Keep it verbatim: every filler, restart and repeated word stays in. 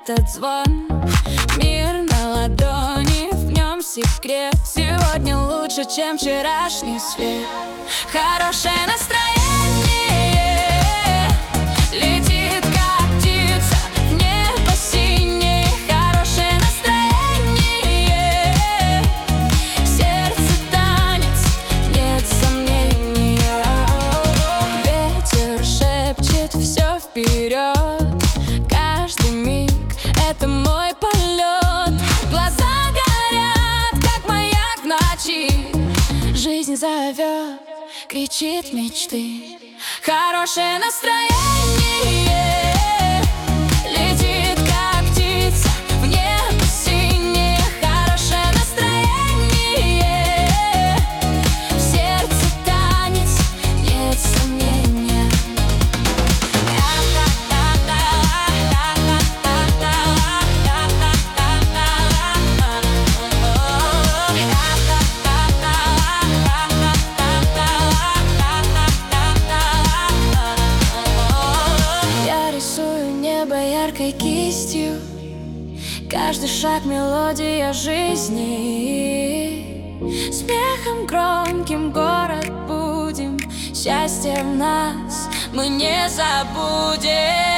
этот звон. Мир на ладони, в нем секрет. Сегодня лучше, чем вчерашний свет. Хорошее настроение летит, как птица в небо синее. Хорошее настроение, сердце танец, нет сомнения. Ветер шепчет все вперед, каждый миг — это мой полет. Глаза горят, как маяк в ночи. Жизнь зовет, кричит мечты. Хорошее настроение летит, как птица в небо синее. Хорошее настроение, в сердце танец, нет сомнения. Яркой кистью, каждый шаг — мелодия жизни. Смехом громким город будем, счастье в нас мы не забудем.